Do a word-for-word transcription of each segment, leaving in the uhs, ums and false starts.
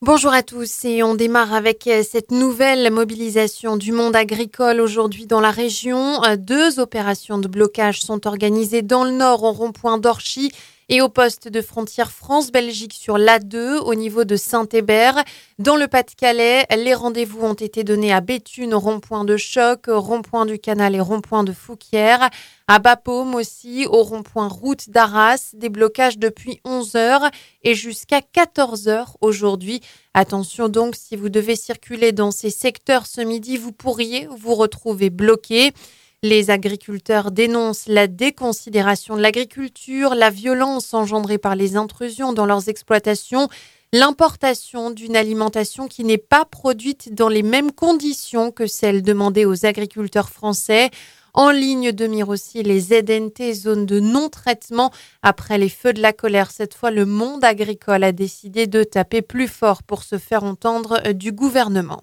Bonjour à tous et on démarre avec cette nouvelle mobilisation du monde agricole aujourd'hui dans la région. Deux opérations de blocage sont organisées dans le nord au rond-point d'Orchy et au poste de frontière France-Belgique sur l'A deux au niveau de Saint-Hébert. Dans le Pas-de-Calais, les rendez-vous ont été donnés à Béthune au rond-point de Choc, au rond-point du Canal et rond-point de Fouquières. À Bapaume aussi, au rond-point route d'Arras, des blocages depuis onze heures et jusqu'à quatorze heures aujourd'hui. Attention donc, si vous devez circuler dans ces secteurs ce midi, vous pourriez vous retrouver bloqué. Les agriculteurs dénoncent la déconsidération de l'agriculture, la violence engendrée par les intrusions dans leurs exploitations, l'importation d'une alimentation qui n'est pas produite dans les mêmes conditions que celles demandées aux agriculteurs français. En ligne de mire aussi les Z N T, zones de non-traitement. Après les feux de la colère, cette fois, le monde agricole a décidé de taper plus fort pour se faire entendre du gouvernement.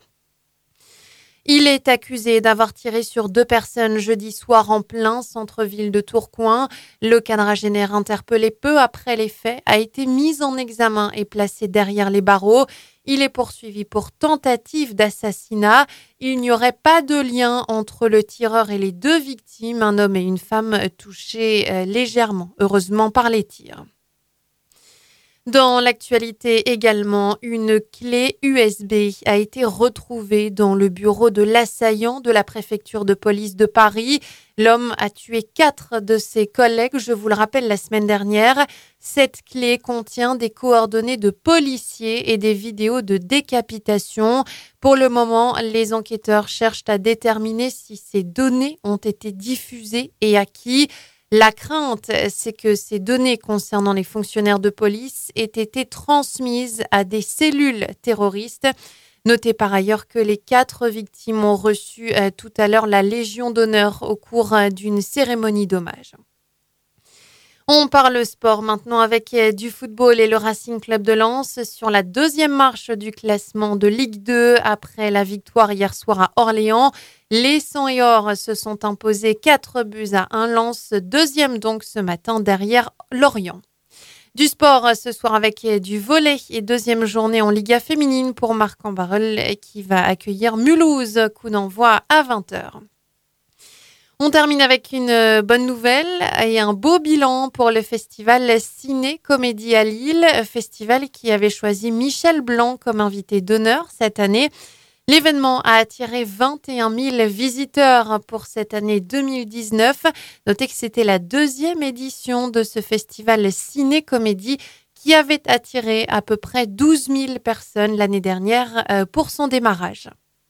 Il est accusé d'avoir tiré sur deux personnes jeudi soir en plein centre-ville de Tourcoing. Le quadragénaire interpellé peu après les faits a été mis en examen et placé derrière les barreaux. Il est poursuivi pour tentative d'assassinat. Il n'y aurait pas de lien entre le tireur et les deux victimes, un homme et une femme touchés légèrement, heureusement, par les tirs. Dans l'actualité également, une clé U S B a été retrouvée dans le bureau de l'assaillant de la préfecture de police de Paris. L'homme a tué quatre de ses collègues, je vous le rappelle, la semaine dernière. Cette clé contient des coordonnées de policiers et des vidéos de décapitation. Pour le moment, les enquêteurs cherchent à déterminer si ces données ont été diffusées et à qui. La crainte, c'est que ces données concernant les fonctionnaires de police aient été transmises à des cellules terroristes. Notez par ailleurs que les quatre victimes ont reçu euh, tout à l'heure la Légion d'honneur au cours euh, d'une cérémonie d'hommage. On parle sport maintenant avec du football et le Racing Club de Lens sur la deuxième marche du classement de Ligue deux après la victoire hier soir à Orléans. Les Sang et Or se sont imposés quatre buts à un. Lens, deuxième donc ce matin derrière Lorient. Du sport ce soir avec du volley et deuxième journée en Liga féminine pour Marc-en-Barœul qui va accueillir Mulhouse, coup d'envoi à vingt heures. On termine avec une bonne nouvelle et un beau bilan pour le festival Ciné-Comédie à Lille, festival qui avait choisi Michel Blanc comme invité d'honneur cette année. L'événement a attiré vingt et un mille visiteurs pour cette année deux mille dix-neuf. Notez que c'était la deuxième édition de ce festival Ciné-Comédie qui avait attiré à peu près douze mille personnes l'année dernière pour son démarrage.